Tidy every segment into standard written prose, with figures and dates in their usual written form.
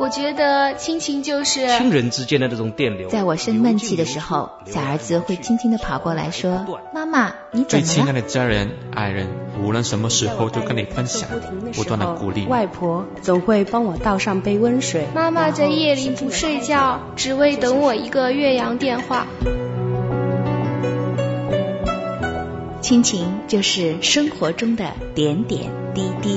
我觉得亲情就是亲人之间的这种电流。 在我生闷气的时候，小儿子会轻轻地跑过来说：“妈妈，你怎么了？” 最亲爱的家人、爱人，无论什么时候都跟你分享，不断的鼓励。 外婆总会帮我倒上杯温水。 妈妈在夜里不睡觉，只为等我一个越洋电话。 亲情就是生活中的点点滴滴。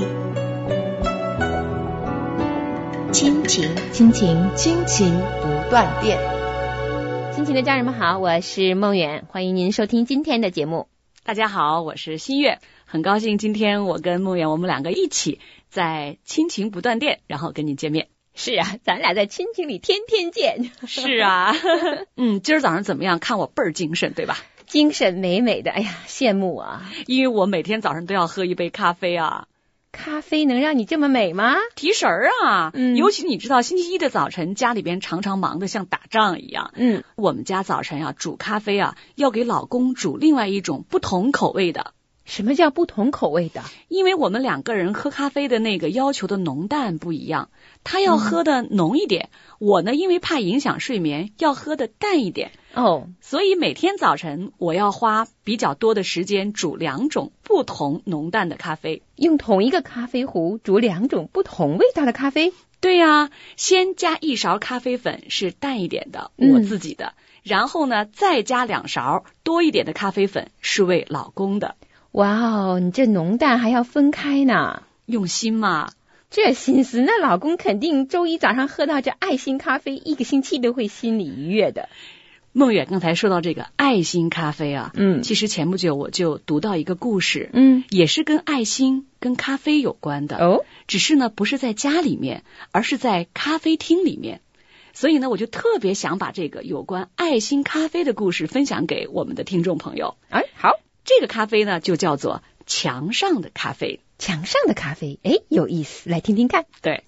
亲情，亲情， 亲情不断电。 亲情的家人们好，我是梦远，欢迎您收听今天的节目。 大家好，我是新月，很高兴今天我跟梦远我们两个一起在亲情不断电，然后跟你见面。 是啊，咱俩在亲情里天天见。 是啊，今儿早上怎么样？看我倍儿精神，对吧？ 精神美美的，哎呀，羡慕啊！ 因为我每天早上都要喝一杯咖啡啊。 咖啡能让你这么美吗？ 提神儿啊！尤其你知道，星期一的早晨，家里边常常忙得像打仗一样。我们家早晨煮咖啡啊，要给老公煮另外一种不同口味的。 什么叫不同口味的？ 因为我们两个人喝咖啡的那个要求的浓淡不一样，他要喝的浓一点，我呢因为怕影响睡眠，要喝的淡一点。所以每天早晨我要花比较多的时间煮两种不同浓淡的咖啡。 用同一个咖啡壶煮两种不同味道的咖啡？ 对啊，先加1勺咖啡粉是淡一点的，我自己的，然后呢再加2勺多一点的咖啡粉是为老公的。 哇哦，你这浓淡还要分开呢， 用心嘛。 这心思，那老公肯定周一早上喝到这爱心咖啡，一个星期都会心里愉悦的。 梦远刚才说到这个爱心咖啡啊，其实前不久我就读到一个故事，也是跟爱心跟咖啡有关的，只是呢不是在家里面，而是在咖啡厅里面。所以呢，我就特别想把这个有关爱心咖啡的故事分享给我们的听众朋友。 好。 这个咖啡呢，就叫做墙上的咖啡。 墙上的咖啡，有意思，来听听看。 对，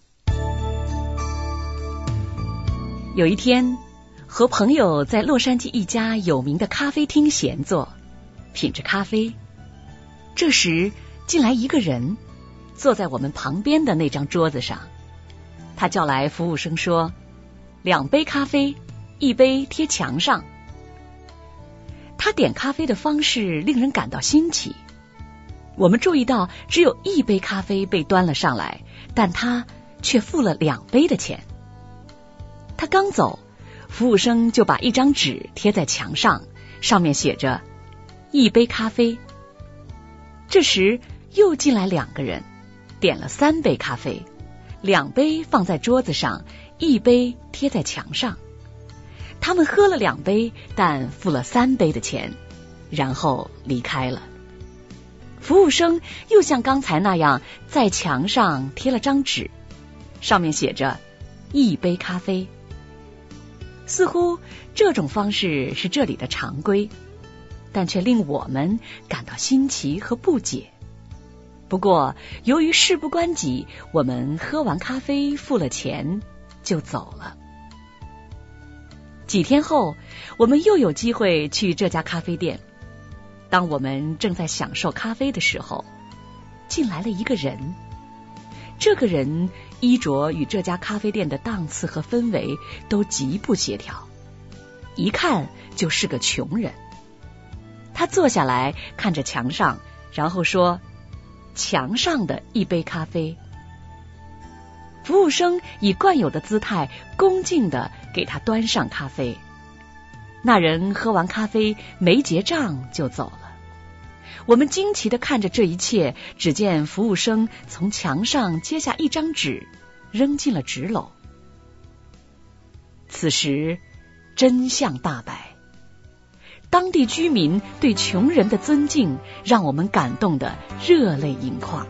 有一天，和朋友在洛杉矶一家有名的咖啡厅闲坐，品着咖啡。这时，进来一个人，坐在我们旁边的那张桌子上。他叫来服务生说：“2杯咖啡，1杯贴墙上。”他点咖啡的方式令人感到新奇。我们注意到只有1杯咖啡被端了上来，但他却付了2杯的钱。他刚走，服务生就把一张纸贴在墙上，上面写着1杯咖啡。这时又进来2个人，点了3杯咖啡，2杯放在桌子上，1杯贴在墙上。他们喝了2杯，但付了3杯的钱，然后离开了。服务生又像刚才那样在墙上贴了张纸，上面写着1杯咖啡。似乎这种方式是这里的常规，但却令我们感到新奇和不解。不过由于事不关己，我们喝完咖啡付了钱就走了。几天后，我们又有机会去这家咖啡店。当我们正在享受咖啡的时候，进来了一个人。这个人衣着与这家咖啡店的档次和氛围都极不协调，一看就是个穷人。他坐下来看着墙上，然后说：“墙上的1杯咖啡。”服务生以惯有的姿态恭敬地给他端上咖啡。那人喝完咖啡没结账就走了。我们惊奇地看着这一切，只见服务生从墙上揭下一张纸，扔进了纸篓。此时真相大白，当地居民对穷人的尊敬让我们感动得热泪盈眶。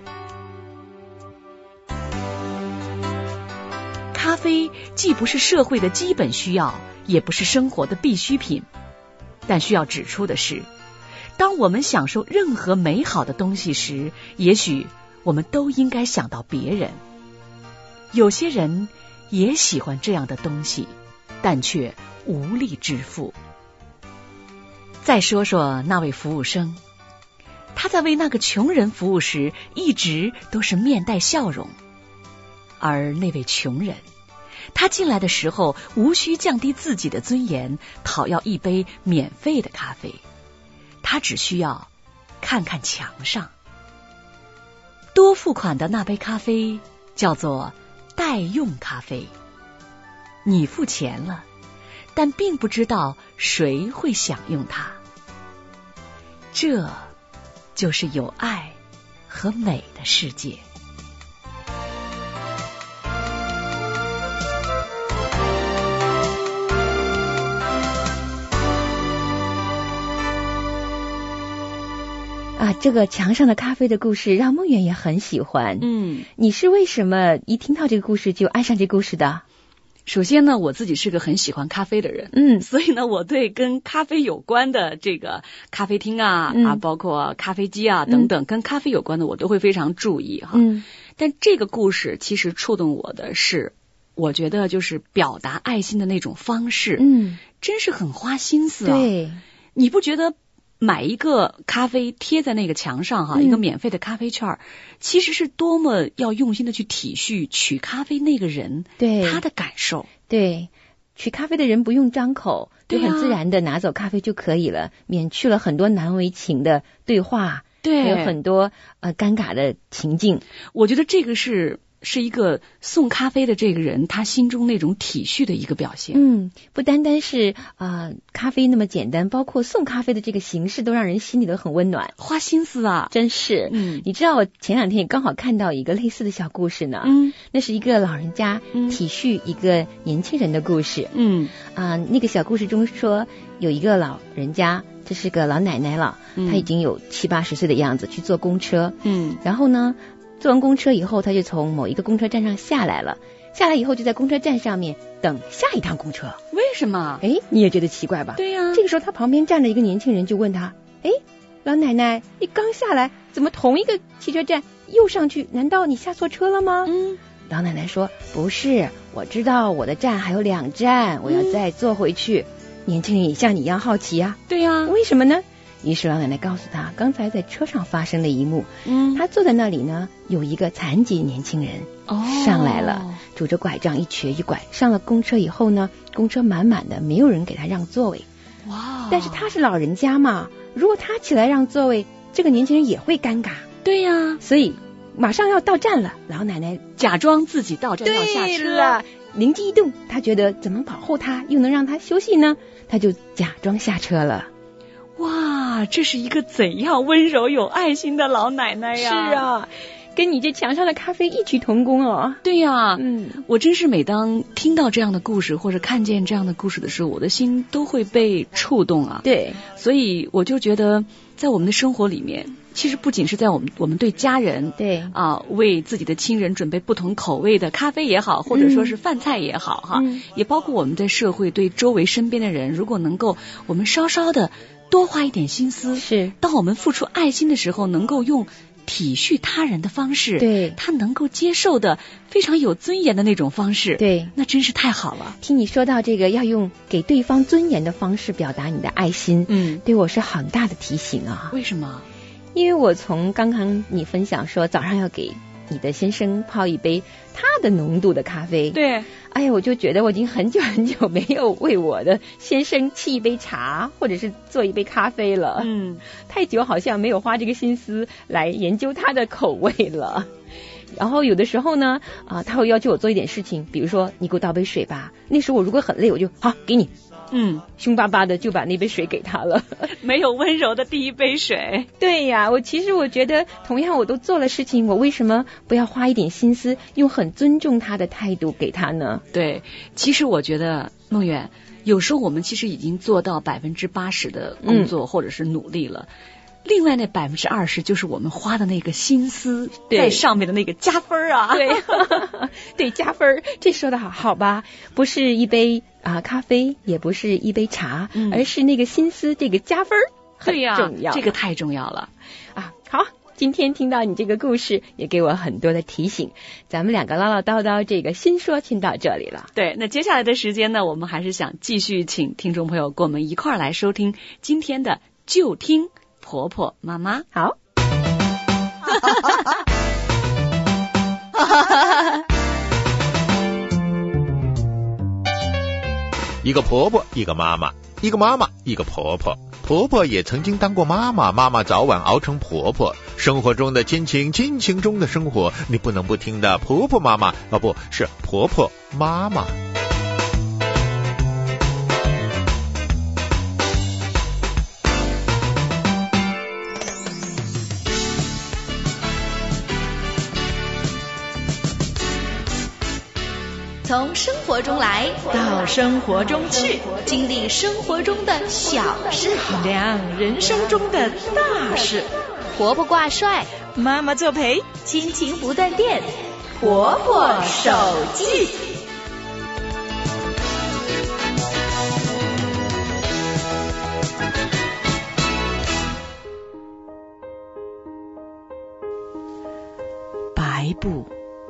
咖啡既不是社会的基本需要，也不是生活的必需品，但需要指出的是，当我们享受任何美好的东西时，也许我们都应该想到别人。有些人也喜欢这样的东西，但却无力支付。再说说那位服务生，他在为那个穷人服务时，一直都是面带笑容，而那位穷人她进来的时候无需降低自己的尊严，讨要一杯免费的咖啡，她只需要看看墙上。多付款的那杯咖啡叫做代用咖啡，你付钱了，但并不知道谁会享用它。这就是有爱和美的世界。 这个墙上的咖啡的故事让梦圆也很喜欢。你是为什么一听到这个故事就爱上这个故事的？ 首先呢，我自己是个很喜欢咖啡的人，所以呢，我对跟咖啡有关的这个咖啡厅啊，包括咖啡机啊等等，跟咖啡有关的我都会非常注意哈。但这个故事其实触动我的是，我觉得就是表达爱心的那种方式，真是很花心思啊。 对， 你不觉得买一个咖啡贴在那个墙上哈，一个免费的咖啡券，其实是多么要用心的去体恤取咖啡那个人对他的感受。 对，取咖啡的人不用张口，就很自然的拿走咖啡就可以了，免去了很多难为情的对话， 对， 还有很多尴尬的情境。 我觉得这个是一个送咖啡的这个人他心中那种体恤的一个表现。 不单单是咖啡那么简单，包括送咖啡的这个形式都让人心里都很温暖， 花心思啊， 真是。你知道我前两天也刚好看到一个类似的小故事呢。那是一个老人家体恤一个年轻人的故事。那个小故事中说，有一个老人家，这是个老奶奶了，她已经有70、80岁的样子，去坐公车。然后呢，坐完公车以后，他就从某一个公车站上下来了。下来以后就在公车站上面等下一趟公车。 为什么？ 你也觉得奇怪吧？ 对呀。 这个时候他旁边站了一个年轻人，就问他：老奶奶，你刚下来，怎么同一个汽车站又上去？难道你下错车了吗？老奶奶说：不是，我知道我的站还有2站，我要再坐回去。年轻人也像你一样好奇啊。 对呀。 为什么呢？于是老奶奶告诉他刚才在车上发生的一幕。他坐在那里呢，有一个残疾年轻人上来了，拄着拐杖一瘸一拐。上了公车以后呢，公车满满的，没有人给他让座位。但是他是老人家嘛，如果他起来让座位，这个年轻人也会尴尬。 对呀。 所以马上要到站了，老奶奶假装自己到站要下车了，灵机一动，他觉得怎么保护他又能让他休息呢？他就假装下车了。 哇，这是一个怎样温柔有爱心的老奶奶呀！ 是啊，跟你这墙上的咖啡异曲同工哦。 对呀，我真是每当听到这样的故事或者看见这样的故事的时候，我的心都会被触动啊。 对， 所以我就觉得在我们的生活里面，其实不仅是在我们对家人， 对为自己的亲人准备不同口味的咖啡也好，或者说是饭菜也好哈，也包括我们在社会对周围身边的人，如果能够我们稍稍的多花一点心思， 是当我们付出爱心的时候，能够用体恤他人的方式， 对， 他能够接受的非常有尊严的那种方式， 对， 那真是太好了。 听你说到这个要用给对方尊严的方式表达你的爱心，对我是很大的提醒啊。 为什么？ 因为我从刚刚你分享说早上要给你的先生泡一杯他的浓度的咖啡， 对， 哎呀，我就觉得我已经很久很久没有为我的先生沏一杯茶或者是做一杯咖啡了，太久好像没有花这个心思来研究他的口味了。然后有的时候呢，他会要求我做一点事情，比如说你给我倒杯水吧，那时候我如果很累，我就好给你，凶巴巴的就把那杯水给他了。 没有温柔的第一杯水。 对呀，我觉得同样我都做了事情，我为什么不要花一点心思，用很尊重他的态度给他呢？ 对，其实我觉得梦远，有时候我们其实已经做到80%的工作或者是努力了。另外那20%就是我们花的那个心思在上面的那个加分啊。 对，对，加分，这说的好吧？不是一杯咖啡，也不是一杯茶，而是那个心思，这个加分很重要。 这个太重要了啊！好，今天听到你这个故事，也给我很多的提醒。咱们两个唠唠叨叨，这个新说听到这里了。 对，那接下来的时间呢，我们还是想继续请听众朋友跟我们一块儿来收听今天的就听婆婆妈妈。 好。 一个婆婆，一个妈妈，一个妈妈，一个婆婆。婆婆也曾经当过妈妈，妈妈早晚熬成婆婆。生活中的亲情，亲情中的生活，你不能不听的婆婆妈妈，不是婆婆妈妈。 从生活中来到生活中去， 经历生活中的小事， 量人生中的大事。 婆婆挂帅， 妈妈作陪， 亲情不断电， 婆婆手记。白布。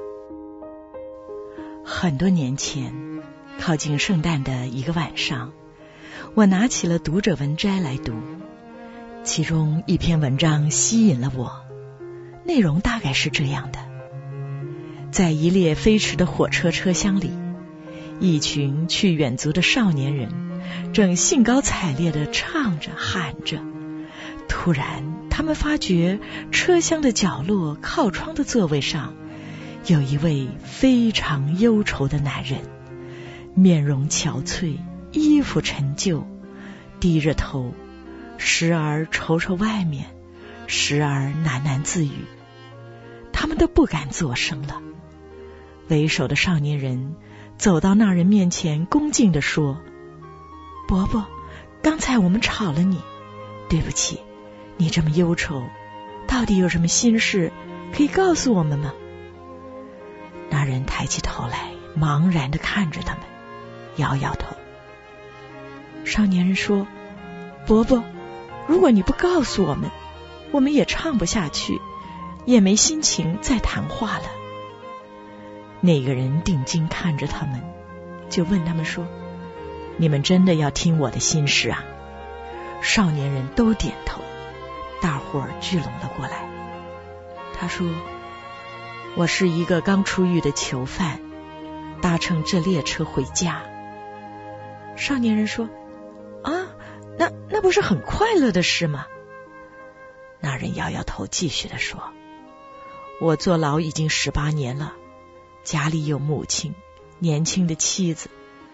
很多年前，靠近圣诞的一个晚上，我拿起了《读者文摘》来读，其中一篇文章吸引了我。内容大概是这样的：在一列飞驰的火车车厢里，一群去远足的少年人正兴高采烈地唱着喊着。突然他们发觉车厢的角落靠窗的座位上有一位非常忧愁的男人，面容憔悴，衣服陈旧，低着头，时而瞅瞅外面，时而喃喃自语。他们都不敢作声了。为首的少年人走到那人面前，恭敬地说：“伯伯，刚才我们吵了你，对不起，你这么忧愁，到底有什么心事可以告诉我们吗？”那人抬起头来，茫然地看着他们，摇摇头。少年人说：“伯伯，如果你不告诉我们，我们也唱不下去，也没心情再谈话了。”那个人定睛看着他们，就问他们说：“你们真的要听我的心事啊？”少年人都点头，大伙儿聚拢了过来。他说：“我是一个刚出狱的囚犯，搭乘这列车回家。”少年人说：“啊，那不是很快乐的事吗？”那人摇摇头，继续地说：“我坐牢已经18年了，家里有母亲，年轻的妻子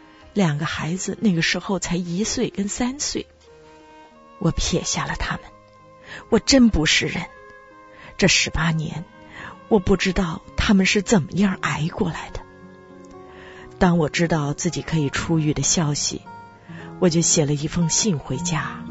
，2个孩子，那个时候才1岁跟3岁。我撇下了他们，我真不是人。这18年，我不知道他们是怎么样挨过来的。当我知道自己可以出狱的消息，我就写了一封信回家。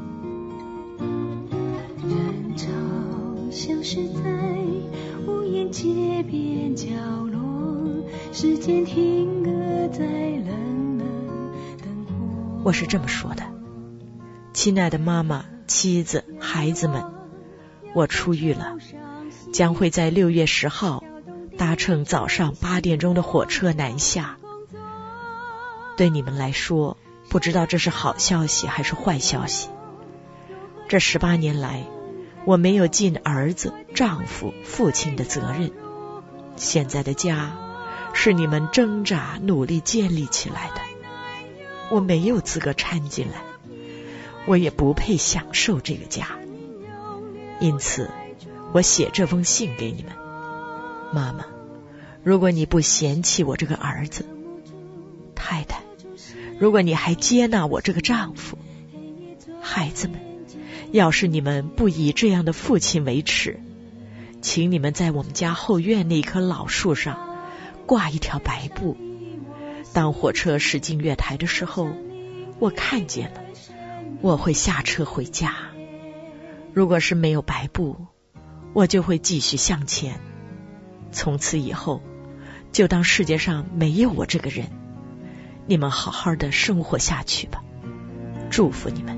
人潮消失在无言街边角落，时间停格在冷冷灯火。 我是这么说的：亲爱的妈妈、妻子、孩子们，我出狱了，将会在6月10号搭乘早上8点钟的火车南下。对你们来说，不知道这是好消息还是坏消息。这18年来，我没有尽儿子、丈夫、父亲的责任。现在的家是你们挣扎努力建立起来的，我没有资格掺进来，我也不配享受这个家。因此我写这封信给你们。妈妈，如果你不嫌弃我这个儿子，太太，如果你还接纳我这个丈夫，孩子们，要是你们不以这样的父亲为耻，请你们在我们家后院那棵老树上挂一条白布。当火车驶进月台的时候，我看见了，我会下车回家。如果是没有白布，我就会继续向前，从此以后就当世界上没有我这个人。你们好好的生活下去吧，祝福你们。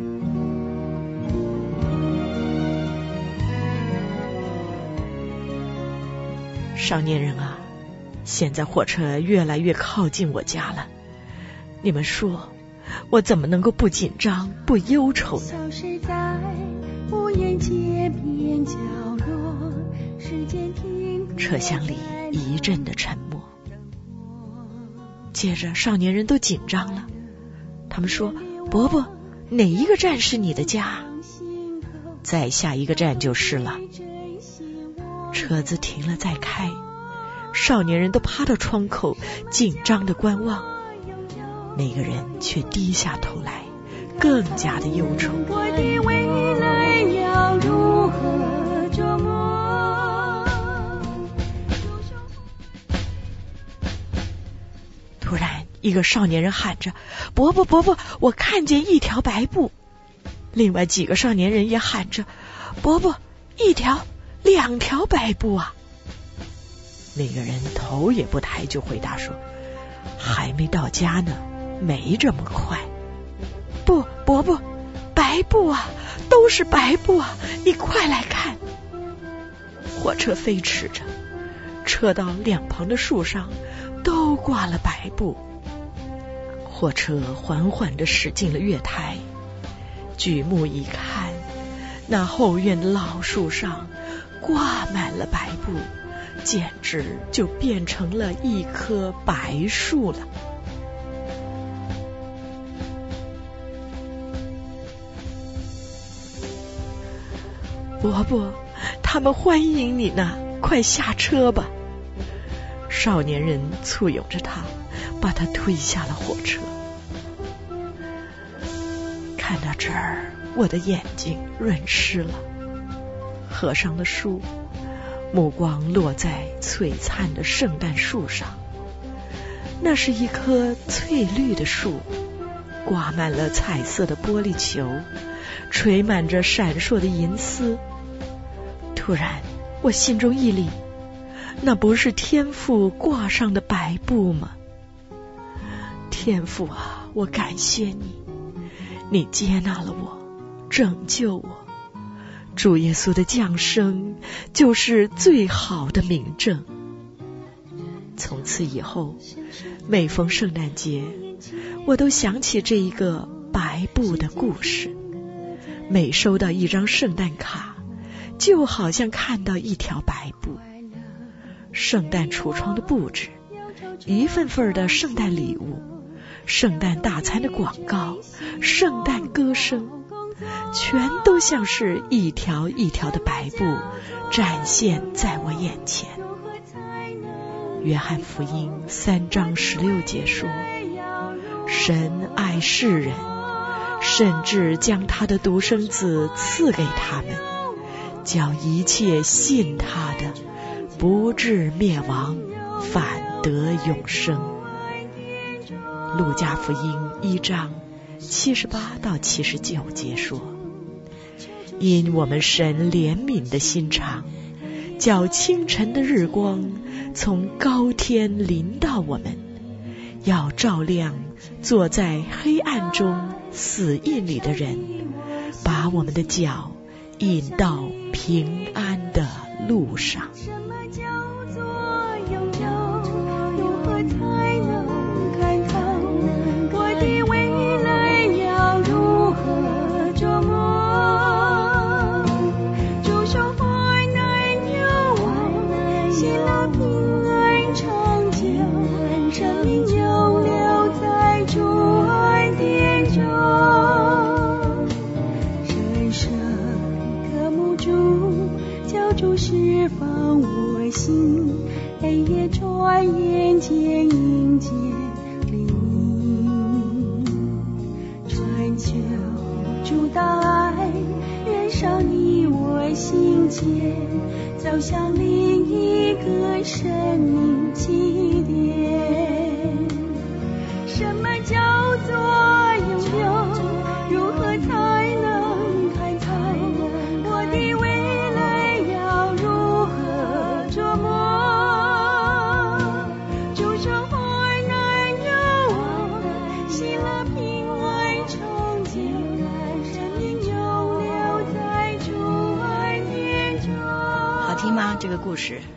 少年人啊，现在火车越来越靠近我家了，你们说我怎么能够不紧张不忧愁呢？车厢里一阵的沉默，接着少年人都紧张了， 他们说，伯伯，哪一个站是你的家？再下一个站就是了。车子停了再开，少年人都趴到窗口紧张地观望，那个人却低下头来，更加的忧愁。 我的未来要如何琢磨？ 突然一个少年人喊着，伯伯伯伯，我看见一条白布。另外几个少年人也喊着，伯伯，一条2条白布啊。那个人头也不抬就回答说，还没到家呢，没这么快。不，伯伯，白布啊，都是白布啊，你快来看。火车飞驰着，车道两旁的树上都挂了白布。火车缓缓地驶进了月台，举目一看，那后院的老树上挂满了白布，简直就变成了一棵白树了。伯伯，他们欢迎你呢，快下车吧。少年人簇拥着他，把他推下了火车。看到这儿，我的眼睛润湿了，合上了书，目光落在璀璨的圣诞树上。那是一棵翠绿的树，挂满了彩色的玻璃球，垂满着闪烁的银丝。突然我心中一凛，那不是天父挂上的白布吗？天父啊，我感谢你，你接纳了我，拯救我。主耶稣的降生就是最好的明证。从此以后，每逢圣诞节，我都想起这一个白布的故事。每收到一张圣诞卡，就好像看到一条白布。圣诞橱窗的布置，一份份的圣诞礼物，圣诞大餐的广告，圣诞歌声，全都像是一条一条的白布展现在我眼前。约翰福音3章16节说，神爱世人，甚至将他的独生子赐给他们，叫一切信他的不至灭亡，反得永生。路加福音1章78到79节说，因我们神怜悯的心肠，叫清晨的日光从高天临到我们，要照亮坐在黑暗中死荫里的人，把我们的脚引到平安的路上。 什么叫做拥有？如何才能看透？我的未来要如何琢磨？主说患难有望，喜乐平安长久，生命永留在主恩典中。深深渴慕主，叫主释放我心，黑夜转眼间迎接黎明。传求主大爱燃烧你我心间，走向另一个生命起点。什么叫做拥有？如何才能看透？我的未来要如何琢磨？主说患难有望，喜乐平安长久，生命永留在主恩典中。 好听吗？这个故事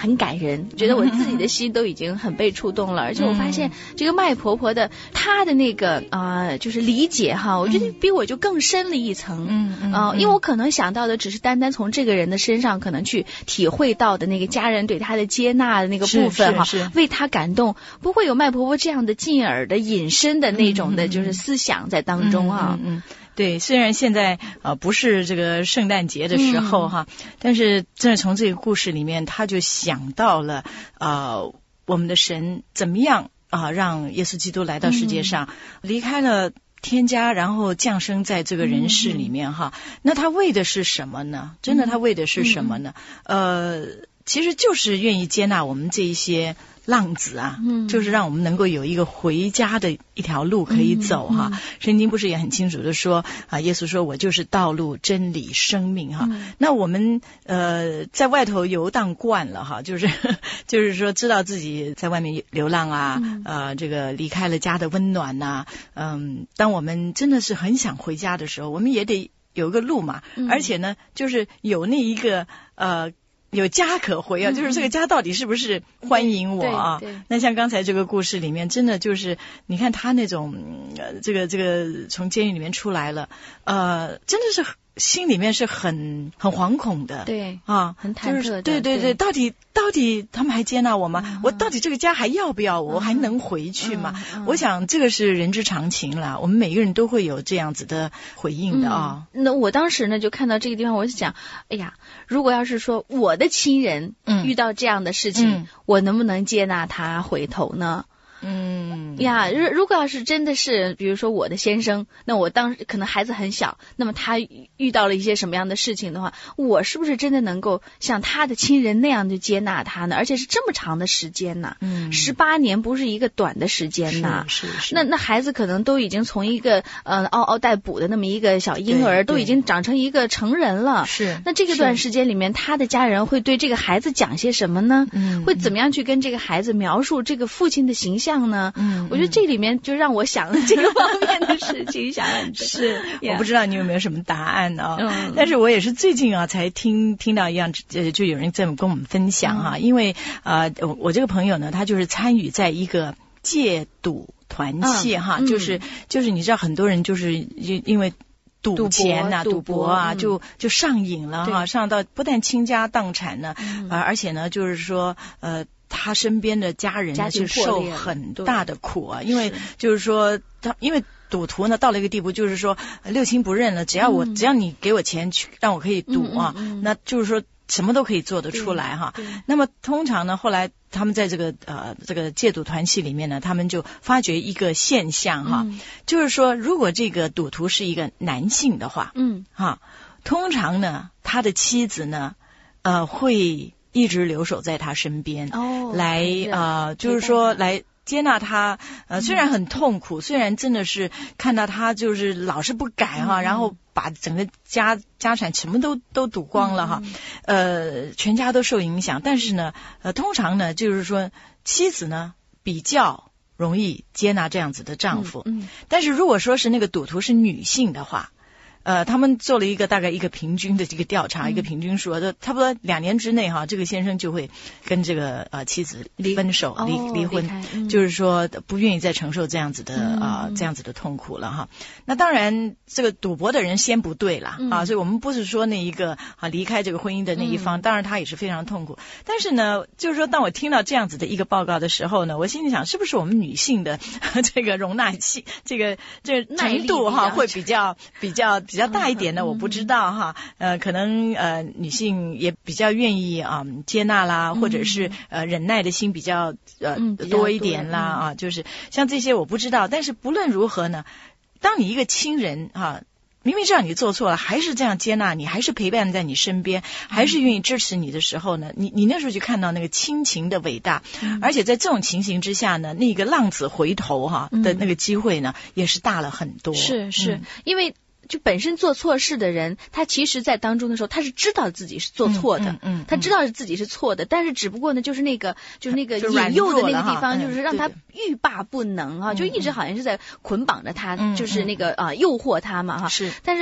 很感人，觉得我自己的心都已经很被触动了。而且我发现这个麦婆婆的她的那个就是理解哈，我觉得比我就更深了一层。因为我可能想到的只是单单从这个人的身上可能去体会到的那个家人对她的接纳的那个部分哈，为她感动，不会有麦婆婆这样的进而的引申的那种的就是思想在当中啊。 对，虽然现在不是这个圣诞节的时候哈，但是真的从这个故事里面，他就想到了我们的神怎么样让耶稣基督来到世界上，离开了天家，然后降生在这个人世里面哈。那他为的是什么呢？真的他为的是什么呢？其实就是愿意接纳我们这一些浪子啊，就是让我们能够有一个回家的一条路可以走哈。圣经不是也很清楚的说耶稣说我就是道路真理生命哈。那我们在外头游荡惯了哈，就是说知道自己在外面流浪啊，这个离开了家的温暖呐，当我们真的是很想回家的时候，我们也得有个路嘛，而且呢就是有那一个有家可回啊，就是这个家到底是不是欢迎我啊？那像刚才这个故事里面，真的就是你看他那种这个从监狱里面出来了，真的是心里面是很惶恐的， 对很忐忑的， 就是对，到底他们还接纳我吗？我到底这个家还要不要我？我还能回去吗？我想这个是人之常情啦，我们每个人都会有这样子的回应的啊。 那我当时呢就看到这个地方，我就想，哎呀，如果要是说我的亲人遇到这样的事情，我能不能接纳他回头呢？如果要是真的是比如说我的先生，那我当时可能孩子很小，那么他遇到了一些什么样的事情的话，我是不是真的能够像他的亲人那样去接纳他呢？而且是这么长的时间呢，18年不是一个短的时间呢。是那孩子可能都已经从一个嗷嗷待哺的那么一个小婴儿，都已经长成一个成人了。那这个段时间里面，他的家人会对这个孩子讲些什么呢？会怎么样去跟这个孩子描述这个父亲的形象呢？我觉得这里面就让我想了这个方面的事情，想很多。 我不知道你有没有什么答案但是我也是最近才听到一样，就有人在跟我们分享因为我这个朋友呢，他就是参与在一个戒赌团契就是你知道很多人就是因为赌钱赌博就上瘾了上到不但倾家荡产呢，而且呢就是说他身边的家人呢是受很大的苦因为就是说因为赌徒呢到了一个地步，就是说六亲不认了，只要你给我钱去让我可以赌那就是说什么都可以做得出来那么通常呢，后来他们在这个戒赌团契里面呢，他们就发觉一个现象就是说如果这个赌徒是一个男性的话通常呢他的妻子呢会一直留守在他身边来就是说来接纳他虽然很痛苦，虽然真的是看到他就是老是不改然后把整个家产什么都赌光了全家都受影响，但是呢通常呢就是说妻子呢比较容易接纳这样子的丈夫但是如果说是那个赌徒是女性的话他们做了大概一个平均的这个调查，一个平均数差不多2年之内这个先生就会跟这个妻子分手离婚就是说不愿意再承受这样子的痛苦了那当然这个赌博的人先不对了所以我们不是说那一个离开这个婚姻的那一方当然他也是非常痛苦，但是呢就是说当我听到这样子的一个报告的时候呢，我心里想是不是我们女性的这个容纳性这个程度会比较大一点的我不知道可能女性也比较愿意接纳啦，或者是忍耐的心比较多一点啦就是像这些我不知道，但是不论如何呢，当你一个亲人明明知道你做错了，还是这样接纳你，还是陪伴在你身边，还是愿意支持你的时候呢，你那时候就看到那个亲情的伟大而且在这种情形之下呢，那个浪子回头的那个机会呢也是大了很多。 是因为就本身做错事的人，他其实在当中的时候他是知道自己是做错的他知道自己是错的，但是只不过呢就是那个引诱的那个地方就是让他欲罢不能就一直好像是在捆绑着他就是那个诱惑他嘛是，但是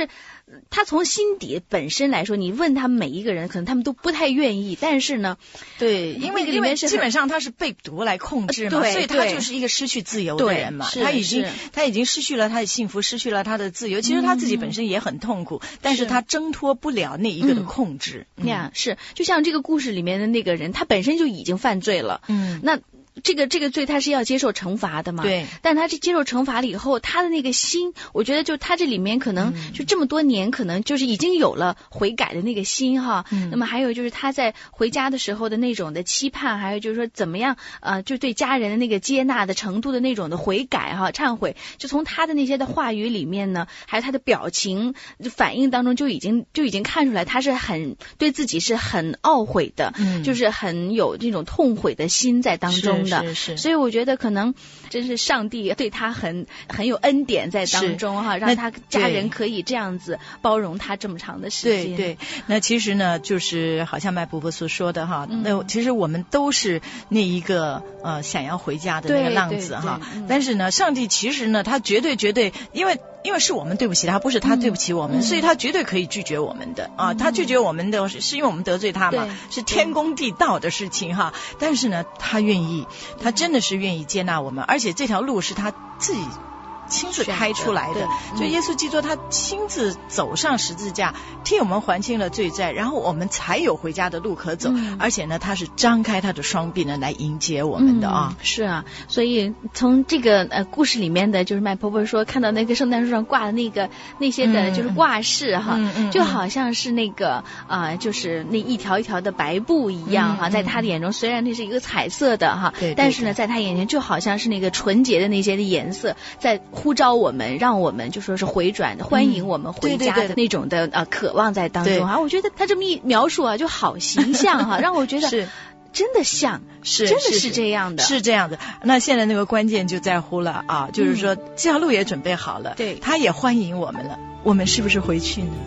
他从心底本身来说，你问他们每一个人，可能他们都不太愿意，但是呢， 对，因为基本上他是被毒来控制嘛，所以他就是一个失去自由的人嘛，他已经失去了他的幸福，失去了他的自由。其实他自己本身也很痛苦，但是他挣脱不了那一个的控制。 是，就像这个故事里面的那个人，他本身就已经犯罪了，那这个罪他是要接受惩罚的嘛？ 对。 但他接受惩罚了以后，他的那个心，我觉得就他这里面可能就这么多年，可能就是已经有了悔改的那个心哈。那么还有就是他在回家的时候的那种的期盼，还有就是说怎么样就对家人的那个接纳的程度的那种的悔改哈、忏悔，就从他的那些的话语里面呢，还有他的表情反应当中就已经看出来，他是很对自己是很懊悔的，就是很有这种痛悔的心在当中。 是， 所以我觉得可能真是上帝对他很有恩典在当中哈，让他家人可以这样子包容他这么长的时间。 对，那其实呢，就是好像麦伯伯所说的哈，那其实我们都是那一个想要回家的那个浪子哈，但是呢，上帝其实呢，他绝对，因为是我们对不起他，不是他对不起我们，所以他绝对可以拒绝我们的啊！他拒绝我们的是因为我们得罪他嘛，是天公地道的事情哈。但是呢，他愿意，他真的是愿意接纳我们，而且这条路是他自己亲自开出来的，所以耶稣基督他亲自走上十字架，替我们还清了罪债，然后我们才有回家的路可走，而且呢，他是张开他的双臂呢来迎接我们的啊。 是啊，所以从这个故事里面的，就是麦婆婆说看到那个圣诞树上挂的那些的就是挂饰哈，就好像是那个就是那一条一条的白布一样哈，在他的眼中虽然那是一个彩色的哈，但是呢，在他眼前就好像是那个纯洁的那些的颜色在呼召我们，让我们就说是回转，欢迎我们回家的那种的渴望在当中啊。我觉得他这么一描述啊，就好形象哈，让我觉得是真的像，真的是这样的， 是这样的。那现在那个关键就在乎了啊，就是说这条路也准备好了， 对， 他也欢迎我们了，我们是不是回去呢？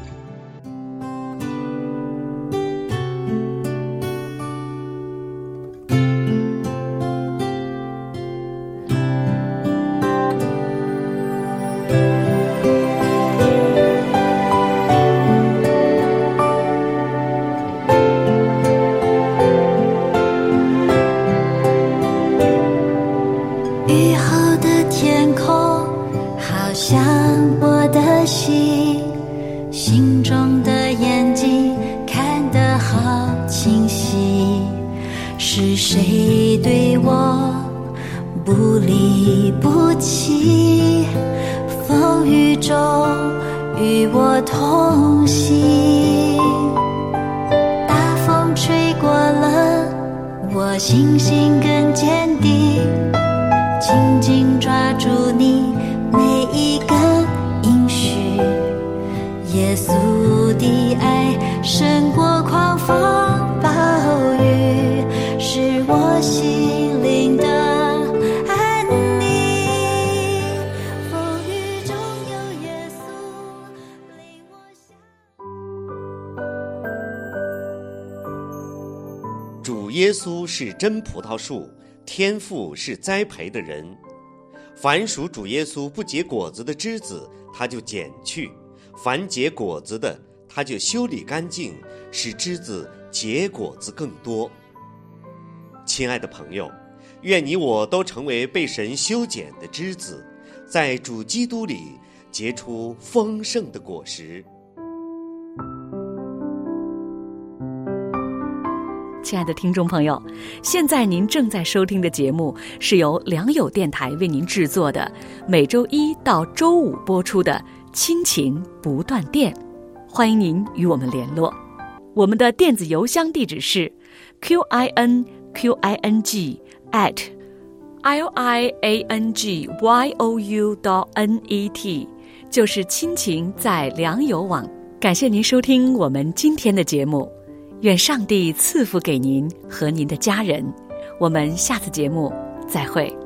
主耶稣是真葡萄树，天父是栽培的人。凡属主耶稣不结果子的枝子，他就剪去；凡结果子的，他就修理干净，使枝子结果子更多。亲爱的朋友，愿你我都成为被神修剪的枝子，在主基督里结出丰盛的果实。 亲爱的听众朋友，现在您正在收听的节目是由良友电台为您制作的，每周一到周五播出的亲情不断电。欢迎您与我们联络，我们的电子邮箱地址是 QINQING@liangyou.net， 就是亲情在良友网。感谢您收听我们今天的节目，愿上帝赐福给您和您的家人，我们下次节目再会。